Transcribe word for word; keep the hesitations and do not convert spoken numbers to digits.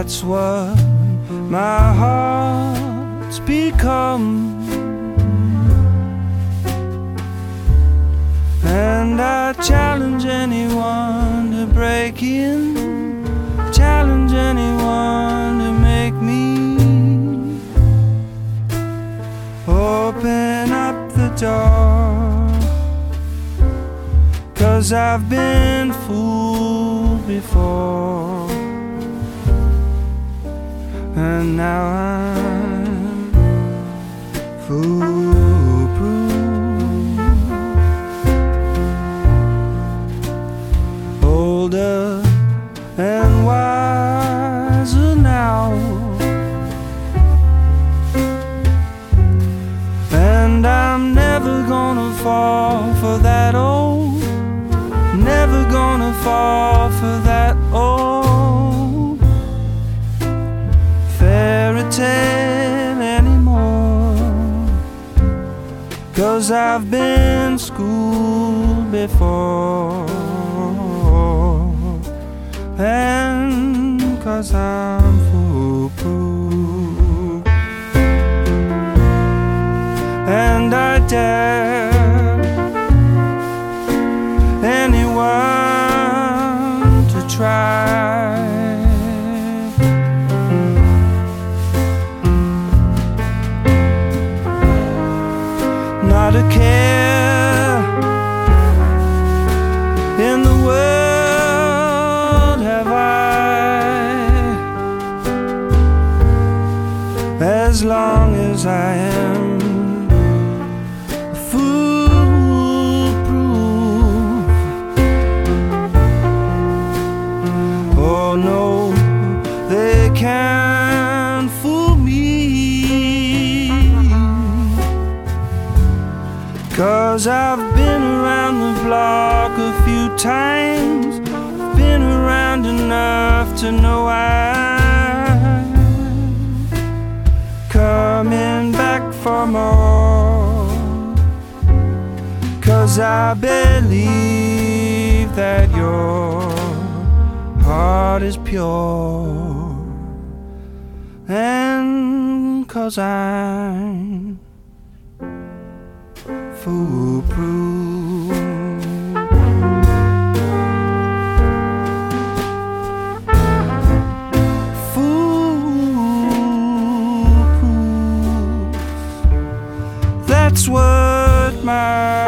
That's what my heart's become. And I challenge anyone to break in, challenge anyone to make me open up the door. 'Cause I've been fooled before, and now I'm foolproof. Older and wiser now, and I'm never gonna fall for that old, never gonna fall for that old fairy tale anymore. 'Cause I've been schooled before, and 'cause I'm foolproof. And I dare anyone to try, not a care in the world have I, as long as I am foolproof. Oh no, they can't fool me, 'cause I've been around the block a few times, been around enough to know I'm coming back for more. 'Cause I believe that your heart is pure, and 'cause I'm foolproof. Foolproof. That's what my